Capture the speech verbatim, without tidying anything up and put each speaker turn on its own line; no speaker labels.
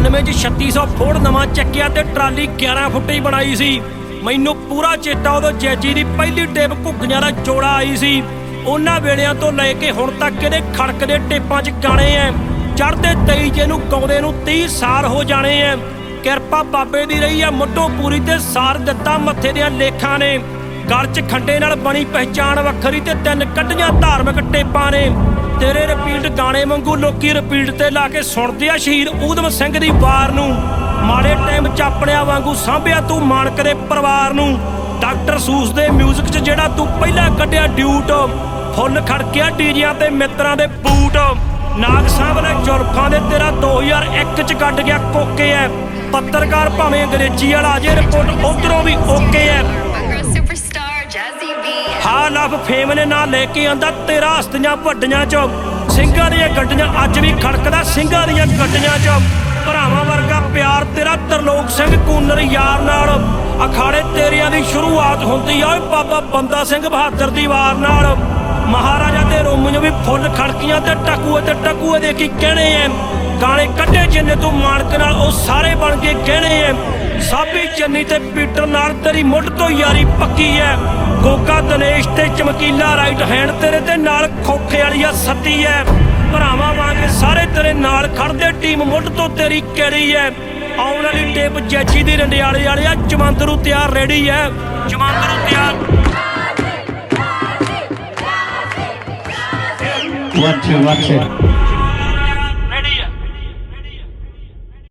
ਅਠਾਨਵੇਂ ਚ ਛੱਤੀ ਸੌ ਫੋੜ ਨਵਾਂ ਚੱਕਿਆ ਤੇ ਟਰਾਲੀ ਗਿਆਰਾਂ ਫੁੱਟ ਹੀ ਬਣਾਈ ਸੀ। ਮੈਨੂੰ ਪੂਰਾ ਚੇਤਾ ਉਦੋਂ ਜੈਜੀ ਦੀ ਪਹਿਲੀ ਟੇਪ ਘੁੱਗੀਆਂ ਦਾ ਜੋੜਾ ਆਈ ਸੀ। ਉਹਨਾਂ ਵੇਲਿਆਂ ਤੋਂ ਲੈ ਕੇ ਹੁਣ ਤੱਕ ਇਹਦੇ ਖੜਕਦੇ ਟੇਪਾਂ 'ਚ ਗਾਣੇ ਐ। ਚੜ੍ਹਦੇ ਤੇਈ ਜੇ ਨੂੰ ਗਾਉਂਦੇ ਨੂੰ ਤੀਹ ਸਾਲ ਹੋ ਜਾਣੇ ਐ। ਕਿਰਪਾ ਬਾਬੇ ਦੀ ਰਹੀ ਆ ਮੁੱਢੋਂ ਪੂਰੀ ਤੇ ਸਾਰ ਦਿੱਤਾ ਮੱਥੇ ਦੀਆਂ ਲੇਖਾਂ ਨੇ। ਗਲ 'ਚ ਖੰਡੇ ਨਾਲ ਬਣੀ ਪਹਿਚਾਣ ਵੱਖਰੀ ਤੇ ਤਿੰਨ ਕੱਢੀਆਂ ਧਾਰਮਿਕ ਟੇਪਾਂ ਨੇ। ਤੇਰੇ ਰਿਪੀਟ ਗਾਣੇ ਵਾਂਗੂ ਲੋਕੀ ਰਿਪੀਟ ਤੇ ਲਾ ਕੇ ਸੁਣਦੇ ਆ ਸ਼ਹੀਦ ਊਧਮ ਸਿੰਘ ਦੀ ਵਾਰ ਨੂੰ। ਮਾੜੇ ਟਾਈਮ 'ਚ ਆਪਣਿਆਂ ਵਾਂਗੂ ਸਾਂਭਿਆ ਤੂੰ ਮਾਣਕ ਦੇ ਪਰਿਵਾਰ ਨੂੰ। ਡਾਕਟਰ ਸੂਸ ਦੇ ਮਿਊਜ਼ਿਕ 'ਚ ਜਿਹੜਾ ਤੂੰ ਪਹਿਲਾਂ ਕੱਢਿਆ ਡਿਊਟ, ਫੁੱਲ ਖੜਕਿਆ ਡੀਜਿਆਂ ਤੇ ਮਿੱਤਰਾਂ ਦੇ ਬੂਟ। ਨਾਗ ਸਾਹਿਬ ਨੇ ਜ਼ੁਲਫਾਂ ਦੇ ਤੇਰਾ ਦੋ ਹਜ਼ਾਰ ਇੱਕ 'ਚ ਕੱਢ ਗਿਆ ਕੋਕੇ ਐ। ਪੱਤਰਕਾਰ ਭਾਵੇਂ ਅੰਗਰੇਜ਼ੀ ਵਾਲਾ ਜੇ ਰਿਪੋਰਟ ਉਧਰੋਂ ਵੀ ਓਕੇ ਐ। ਹਾਂ ਲਵ ਫੇਮ ਨੇ ਨਾ ਲੈ ਕੇ ਆਂਦਾ ਤੇਰਾ ਹਸਤੀਆਂ ਵੱਡੀਆਂ 'ਚ। ਸਿੰਘਾਂ ਦੀਆਂ ਗੱਡੀਆਂ ਅੱਜ ਵੀ ਖੜਕਦਾ ਸਿੰਘਾਂ ਦੀਆਂ ਗੱਡੀਆਂ 'ਚ। ਭਰਾਵਾਂ ਵਰਗਾ ਪਿਆਰ ਤੇਰਾ ਤਰਲੋਕ ਸਿੰਘ ਕੂਨਰ ਯਾਰ ਨਾਲ। ਅਖਾੜੇ ਤੇਰਿਆਂ ਦੀ ਸ਼ੁਰੂਆਤ ਹੁੰਦੀ ਆ ਬਾਬਾ ਬੰਦਾ ਸਿੰਘ ਬਹਾਦਰ ਦੀ ਵਾਰ ਨਾਲ। ਮਹਾਰਾਜਾ ਦੇ ਰੋਮੀਓ ਵੀ ਫੁੱਲ ਖੜਕੀਆਂ ਤੇ ਟਕੂਏ ਤੇ ਟਕੂਏ ਦੇ ਕੀ ਕਹਿਣੇ ਐ। ਗਾਣੇ ਕੱਢੇ ਜਿੰਨੇ ਤੂੰ ਮਾਣਕ ਨਾਲ ਉਹ ਸਾਰੇ ਬਣ ਕੇ ਗਹਿਣੇ ਐ। ਸਾਬੀ ਚੰਨੀ ਤੇ ਪੀਟਰ ਨਾਲ ਤੇਰੀ ਮੁੱਢ ਤੋਂ ਯਾਰੀ ਪੱਕੀ ਐ। ਗੋਗਾ ਦਿਨੇਸ਼ ਤੇ ਚਮਕੀਲਾ ਰਾਈਟ ਹੈਂਡ ਤੇਰੇ ਤੇ ਨਾਲ ਖੋਖੇ ਵਾਲੀ ਆ ਸੱਤੀ ਐ। ਭਰਾਵਾਂ ਵਾਂਗੇ ਸਾਰੇ ਤੇਰੇ ਨਾਲ ਖੜਦੇ ਟੀਮ ਮੁੱਢ ਤੋਂ ਤੇਰੀ ਕਿਹੜੀ ਐ। ਆਉਣ ਵਾਲੀ ਟੇਪ ਜੈਜੀ ਦੀ ਰੰਡਿਆਲੇ ਵਾਲਿਆ ਜਮੰਦਰੂ ਤਿਆਰ ਰੈਡੀ ਐ। ਜਮੰਦਰੂ ਤਿਆਰ।
Watch it, watch it.